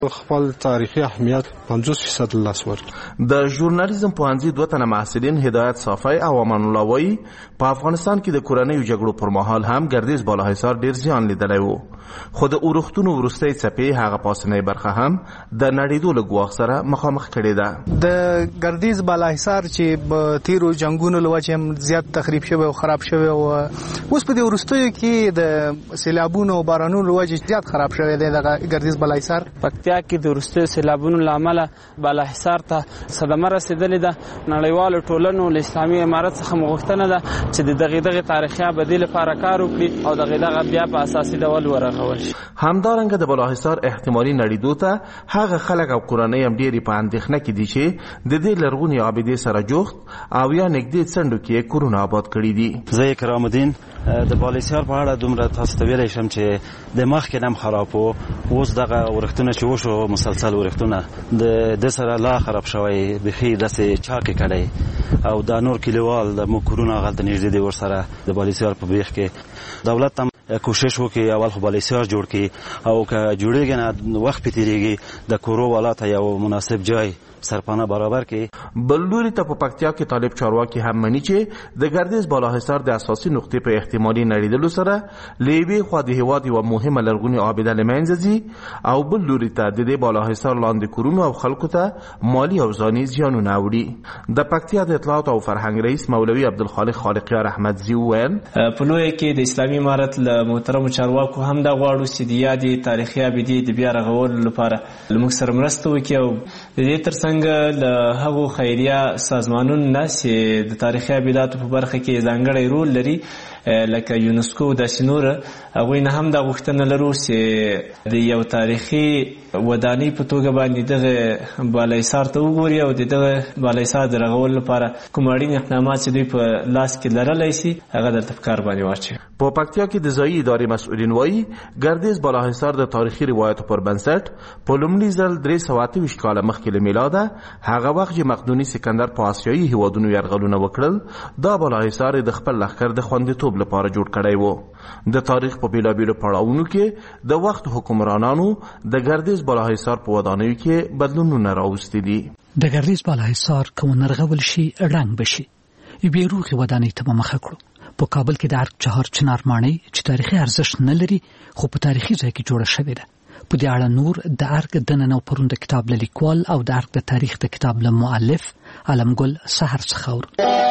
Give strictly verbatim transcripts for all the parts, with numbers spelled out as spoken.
خپل تاریخي اهمیت پنځوس فیصد لاس ورکړي. د ژورنالیزم پوهنځي دوه تنه محصلین هدایت صافی او امان الله وایي په افغانستان کې د کورنیو جګړو پر مهال هم ګردیز بالاحصار ډیر زیان لیدلی و، خو د اورښتونو وروستۍ څپې هغه پاسنۍ برخه هم د نړېدو له ګواښ سره مخامخ کړې ده. د ګردیز بالاحصار چې په تیرو جنګونو له وجې هم زیات تخریب شوی او خراب شوی او اوس په دې وروستیو کې د سیلابونو او بارانونو له وجې زیات خراب شوی دی دغه ګردیز بالاحصار. پکتیا کې د وروستیو سیلابونو له امله بالاحصار ته صدمه رسېدلې ده. نړیوالو ټولنو له اسلامي امارت څخه غوښتنه ده چې د دغې دغې تاریخي ابدي لپاره کار وکړي او دغې دغه بیا په اساسي ډول ورغول شي. همدارنګه د بالاحصار احتمالي نړېدو ته هغه خلک او کورنۍ هم ډېرې په اندېښنه کې دي چې د دې لرغونې عابدې سره جوخت او یا نږدې څنډو کې کورونه آباد کړي دي. زه کرام الدین د بالاحصار په اړه دومره تاسو ته ویلی شم چې د مخکې هم خراب و، اوس دغه ورښتونه چې وشو مسلسل ورښتونه د ده سره لا خراب شوی، بیخي داسې چاکې کړی او دا نور کلیوال د موږ کورونه هغلته نږدې دي ورسره د بالاحصار په بیخ کې. دولت هم کوشش وکړي اول خو بالاحصار جوړ کړي او که جوړېږي نه وخت پې تېرېږي د کورو والا ته یو مناسب جای سرپانه برابر کړي. بل لوري ته په پکتیا کې طالب چارواکي هم مني چې د ګردیز بالاحصار د اساسي نقطې په احتمالي نړېدلو سره له یوې خوا د هېواد یوه مهمه لرغونې عابده له منځه ځي او بل لوري ته د دې بالاحصار لاندې کورونو او خلکو ته مالي او ځاني زیانونه اوړي. د پکتیا د اطلاعات او فرهنګ رئیس مولوي عبدالخالق خالقیار احمدزي وویل په لویه کې د اسلامي امارت له محترمو چارواکو هم دا غواړو چې د یادې تاریخي عابدې د بیا رغولو لپاره له موږ سره مرسته وکړي او د دې تر څنګ له هغو خیریه سازمانونو نه چې د تاریخي عابداتو په برخه کې ځانګړی رول لري لکه یونسکو او داسې نور، هغوی نه هم دا غوښتنه لرو چې د یو تاریخي ودانۍ په توګه باندې دغه بالاحصار ته وګوري او د دغه بالاحصار د رغولو لپاره کوم اړین اقدامات چې دوی په لاس کې لرلی شي هغه دلته په کار باندې واچوي. په پکتیا کې د ځایي ادارې مسؤلین وایي ګردیز بالاحصار د تاریخي روایتو پر بنسټ په لومړي ځل درې سوه اته ویشت کاله مخکې له میلاده هغه وخت چې مقدوني سکندر په آسیایي هیوادونو یرغلونه وکړل دا بالاحصار د خپل لښکر د خوندیتوب لپاره جوړ کړی و. د تاریخ په بېلابېلو پړاوونو کې د وخت حکمرانانو د ګردیز بالاحصار په ودانیو کې بدلونونه راوستي دي. د ګردیز بالاحصار که ونرغول شي رنګ بشي یوې روغې ودانۍ ته به مخه کړو. په کابل کې د ارګ چهار چنار ماڼۍ چې تاریخي ارزښت نه لري خو په تاریخي ځای کې جوړه شوې ده. په دې اړه نور د ارګ دننه او پرون د کتاب له لیکوال او د ارګ د تاریخ د کتاب له مؤلف علمګل سحر څخه اورو.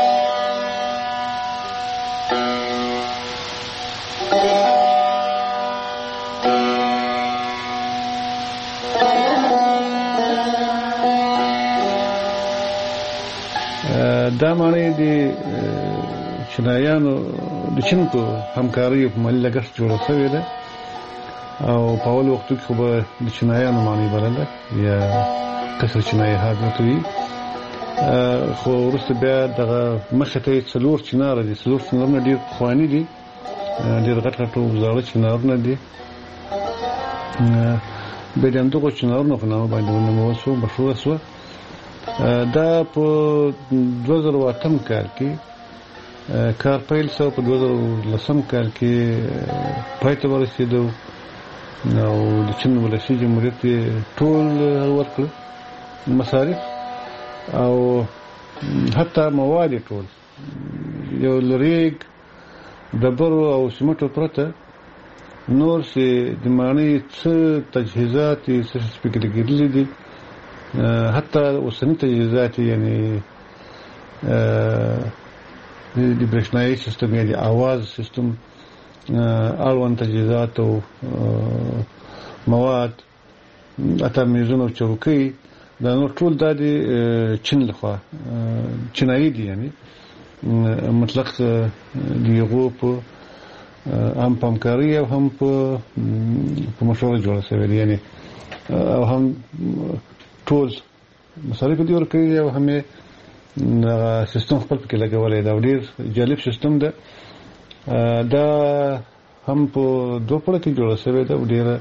دا معنی د چینایانو د چین په همکارۍ په مالي لګښت جوړه شوې ده او په اول وختو کې خو به د چینایانو معنی بلله یا قصر چینایي حاکمیت وي، خو وروسته بیا دغه مخې ته یې څلور چیناره دي. څلور چینارونه ډېر پخواني دي، ډېر غټ غټ او زاړه چینارونه دي. بیا د همدغو چینارونو په نامه باندې ونومول شوه، مشهوره شوه. دا په دوه زره اتم کال کې کار پیل شو، په دوه زره لسم کال کې پای ته ورسېدو او د چین ولسي جمهوریت ټول ورکړل مصارف او حتی مواد ټول یو لریګ ډبرو او سمټو پرته نور چې د معنی څه تجهیزات یې څه سپکې لګېدلي دي، حتی اوسني تجهیزات یعنی د برېښنایي سیستم یا د اواز سیستم اړوند تجهیزات او مواد حتی میزونه او چوکۍ دا نور ټول دا د چین لخوا چینایي دي، یعنی مطلق د هغو په هم په همکارۍ او هم په مشوره جوړه شوې دي، یعنی او هم ټول مصارف دې ورکوي او هم یې سیستم خپل پکې لګولی دی او ډېر جالب سیستم ده. دا هم په دوه پړه کې جوړه شوې ده او ډېره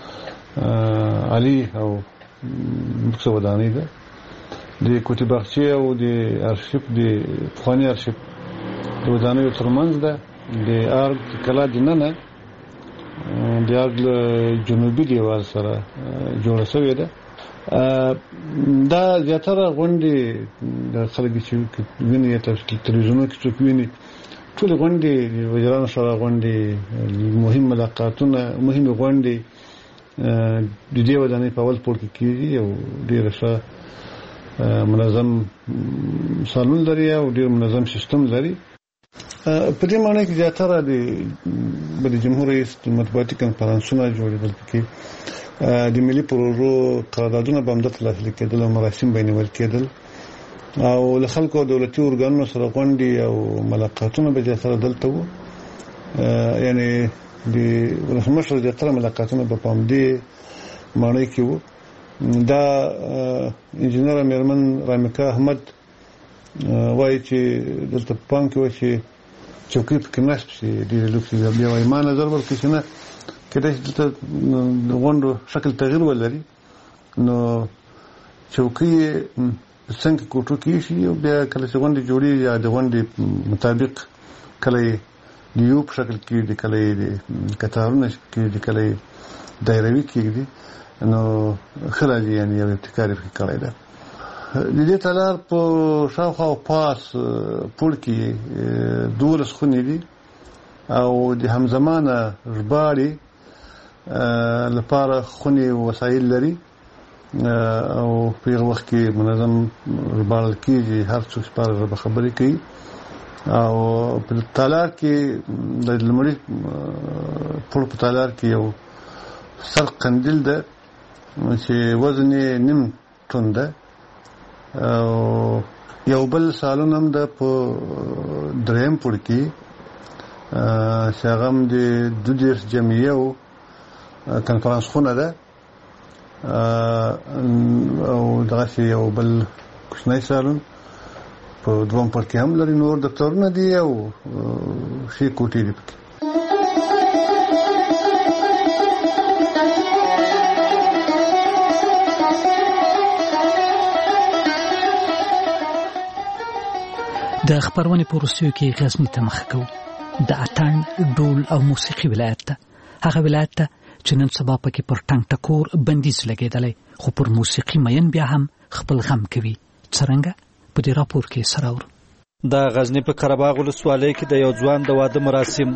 عالي او مکسه ودانۍ ده. د کوټې باغچې او د ارشیف د پخواني ارشیف د ودانیو ترمنځ ده. د ارګ کلا دننه د یاد جنوبي دیوال سره جوړه شوې ده. دا زیاتره غونډې د خلک چې ویني یا تلویزیونونو کې څوک ویني ټول غونډې وزیرانو سره غونډې مهم ملاقاتونه مهمه غونډې د دې ودانۍ په اول پوړ کې کېږي او ډېر ښه منظم سالون لري او ډېر منظم سیستم لري. په دې معنی کې زیاتره د جمهور رئیس مطبوعاتي کنفرانسونه جوړېدل کې د ملي پروژو قراردادونه به همدلته لاسلیک کېدل او مراسم به نیول کېدل او له خلکو او دولتي ارګانونو سره غونډې او ملاقاتونه به زیاتره دلته وو. یعنی د ولسمشر زیاتره ملاقاتونه به په همدې معنی کې وو. دا انجینر میرمن رامیکا احمد وایي چې دلته په پام کې و چې چوکۍ پکې نصب شي ډېرې لوکسې بیا وایي ما نظر ورکړي چې نه کېدای شي دلته د غونډو شکل تغییر ولري نو چوکۍ څنګه کوټو کې شي او بیا کله چې غونډې جوړېږي یا د غونډې مطابق کله یې د یو په شکل کېږدي کله یې د کتارونه کېږدي کله یې دایروي کېږدي نو ښه راځي یعنې یو ابتکار یې پکې کړی ده. د دې تالار په شاوخوا او پاس پوړ کې دولس خونې دي او د همزمانه ژباړې لپاره خونې وسایل لري او په هغه وخت کې منظم ژباړل کېږي هر څوک په هغه ژبه خبرې کوي او په تالار کې د لومړي پوړ په تالار کې یو سر قندیل ده چې وزن یې نیم ټن ده او یو بل سالون هم ده په دریم پوړ کې چې هغه هم د دوه دېرش جمعیه او کنفرانس خونه ده او دغسې یو بل کوچنی سالون په دویم پوړ کې هم لري. نور دفترونه دي او ښې کوټې دي پکې. د خبرونې په وروستیو کې غزني ته مخه کوو د اتڼ ډول او موسیقي ولایت ته هغه ولایت ته چې نن سبا پکې پر ټنګ ټکور بندیز لګېدلی خو پر موسیقي مین بیا هم خپل غم کوي. څرنګه په دې راپور کې سره اورو. د غزني په قرهباغ ولسوالۍ کې د یو ځوان د واده مراسم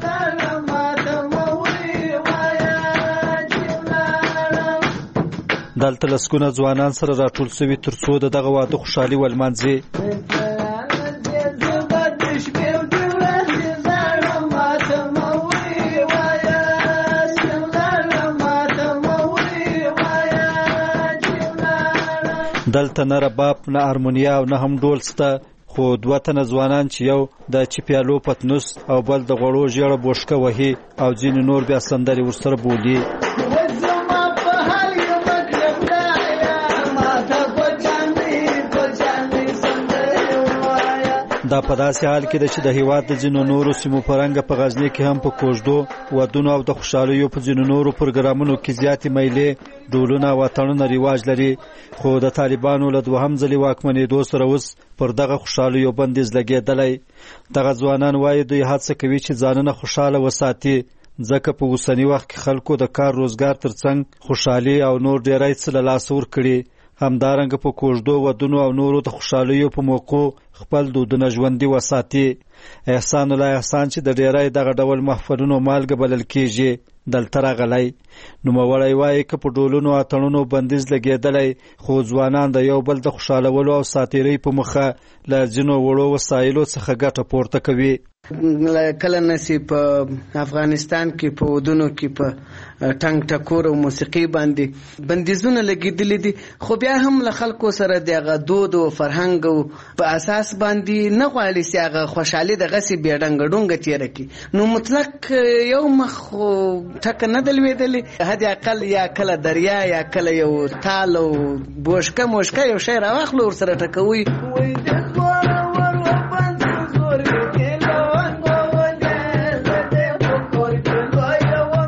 دلته لسګونه ځوانان سره راټول شوي تر څو د دغه واده خوشحالي ولمانځي. دلته نه رباب نه هارمونیا او نه هم ډول شته خو دوه تنه ځوانان چې یو د چپیالو پتنوس او بل د غوړو ژیړه بوشکه وهي او ځینې نور بیا سندرې ورسره بولي. دا په داسې حال کې ده چې د هیواد د ځینو نورو سیمو په رنګه په غزني کې هم په کوژدو ودونو او د خوشحالیو په ځینو نورو پروګرامونو کې زیاتې میلې ډولونه او اتڼونه رواج لري خو د طالبانو له دوهم ځلې واکمنېدو سره اوس پر دغه خوشحالیو بندیز لګېدلی. دغه ځوانان وایي دوی هڅه کوي چې ځانونه خوشحاله وساتي ځکه په اوسني وخت کې خلکو د کار روزګار ترڅنګ خوشحالي او نور ډېری څه له لاسه ورکړي. همدارنګه په کوژدو ودونو او نورو د خوشحالیو په موقعو خپل دودونه ژوندي وساتي. احسان الله احسان چې د ډېری دغه ډول محفلونو مالګه بلل کېږي دلته راغلی. نوموړی وایي که په ډولونو اتڼونو بندیز لګېدلی خو ځوانان د یو بل د خوشحالولو او ساتیرۍ په مخه له ځینو وړو وسایلو څخه ګټه پورته کوي. کله نسی په افغانستان کې په ودونو کې په ټنګ ټکور او موسیقي باندې بندیزونه لګېدلي دي خو بیا هم له خلکو سره دغه دود او فرهنګ په اساس باندې نه غواړي چې هغه خوشحالي دغسې بې ډنګه ډونګه تېره کړي. نو مطلق یو مخ ټکه نه ده لوېدلې حد اقل یا کله دریا یا کله یو تال او بوشکه موشکه یو شی راواخلو ورسره ټکوي.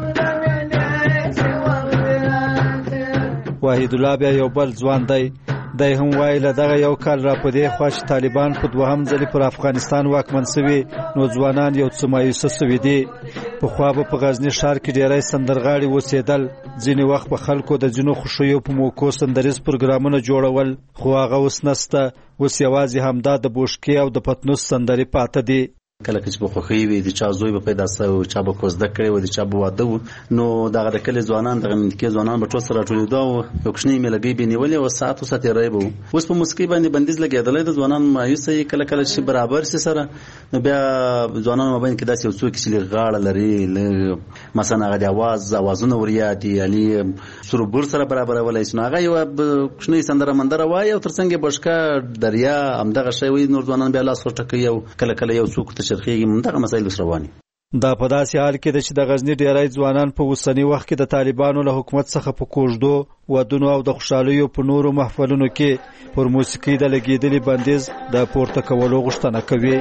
وحید الله بیا یو بل ځوان دی د هم وایي له دغه یو کال را پدې خوا چې طالبان په دوهم ځلې پر افغانستان واکمن شوي نو ځوانان یو څه مایوسه شوي دي. پخوا به په غزني ښار کې ډېری سندرغاړي اوسېدل، ځینې وخت په خلکو د ځینو خوښیو په موقعو سندریز پروګرامونه جوړول، خو هغه اوس نسته. اوس یوازې همدا د بوشکې او د پتنوس سندرې پاته دي. کله چې په خوښي وي د چا زوی به پیدا سوی، چا به کوزده کړی و، د چا به واده و، نو دغه د کلي ځوانان دغه منطقې ځوانان به ټول سره راټولېده او یو کوچنۍ میله به نیولې او ساعت ساعت یې رای به و. اوس په موسیقۍ باندې بندیز لګېدلی د ځوانان مایوسه یې کله کله چې برابر سي سره، نو بیا ځوانانو مابین کې داسې یو څوک چې لږ غاړه لري، مثلا هغه د اواز اوازونه ور یاد دي، یعنې سروبور سره برابرولی شي، نو هغه یوه کوچنۍ سندره مندره وایي او تر څنګ یې بشکه دریا همدغه شی وایي، نور ځوانان بیا لاس ورټکوي او کله کله یو څوک ته چرخېږي. دغه مسایل اوس رواني. دا په داسې حال کې ده چې د غزني ډېری ځوانان په اوسني وخت کې د طالبانو له حکومت څخه په کوژدو، ودونو او د خوشحالیو په نورو محفلونو کې پر موسیقۍ د لګېدلي بندیز د پورته کولو غوښتنه کوي.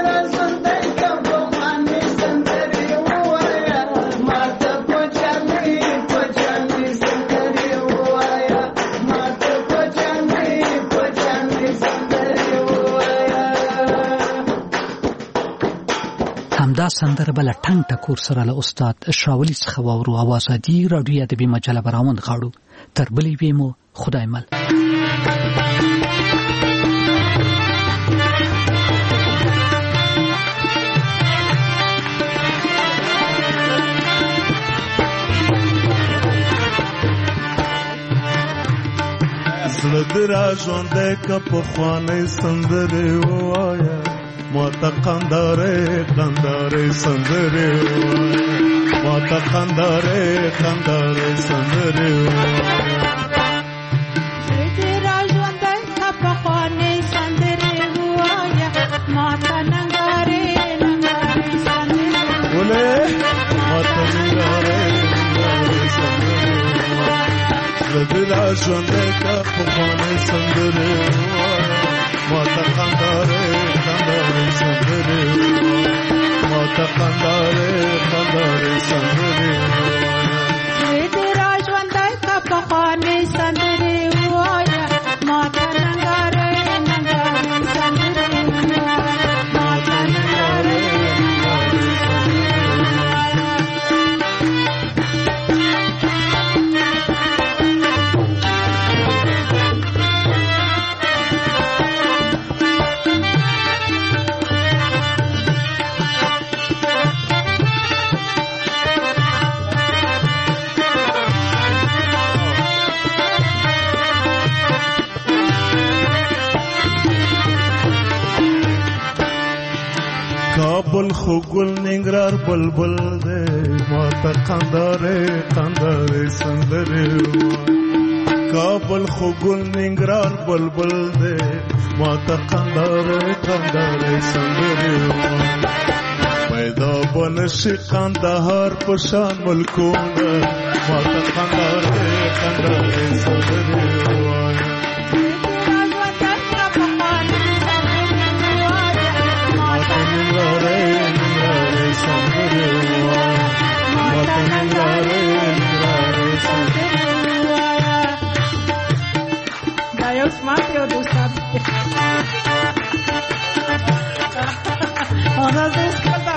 همدا سندره بل ټنګ ټکور سره له استاد شاولی څخه واورو. او ازادي راډیو ادبي مجله براوند غاړو تر بلې وې مو خدای مل. زړه دې را ژوندی که پخوانۍ سندرې ووایه، ماته قندارې قندارې سندرې وایه، ماته قندارې قندارې سندرې وایه. زړه دې را ژوندی که پخوانۍ سندرې ووایه، ماته ننګارې ننګارې سندرې وایه، ولې ماته ننګارې ننګارې سندرې وایه. زړه دې را ژوندی که پخوانۍ سندرې ووایه، ماته قندارې قندارې سندرې وایه، ماته قندارې قندارې سندرې وایه. زړه دې را ژوندی که پخوانۍ سندرې ووایه، ماته ننګارې ننګارې سندرې وایه، ماته ننګارې ننګارې سندرې وایه. کابل خو ګل ننګرهار بلبل دی، ماته قندارې قندارې سندرې وایه. کابل خو ګل ننګرهار بلبل دی، ماته قندارې قندارې سندرې وایه. پیدا به نشي قندهار په شان ملکونه، ماته قندارې قندارې سندرې وایه. دا یو سمات یو دوستات ona دوست کتا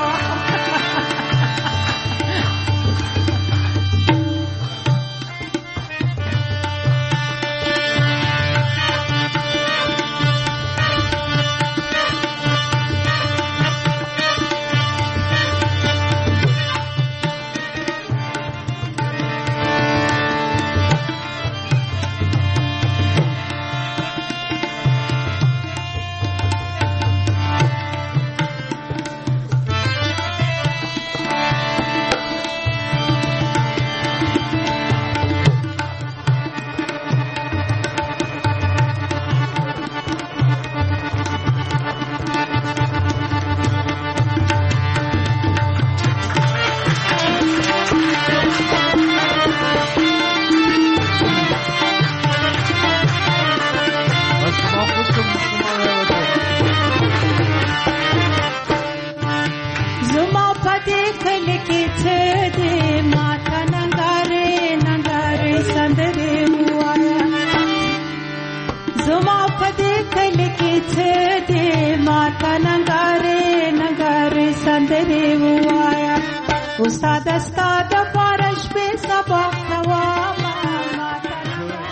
دستا د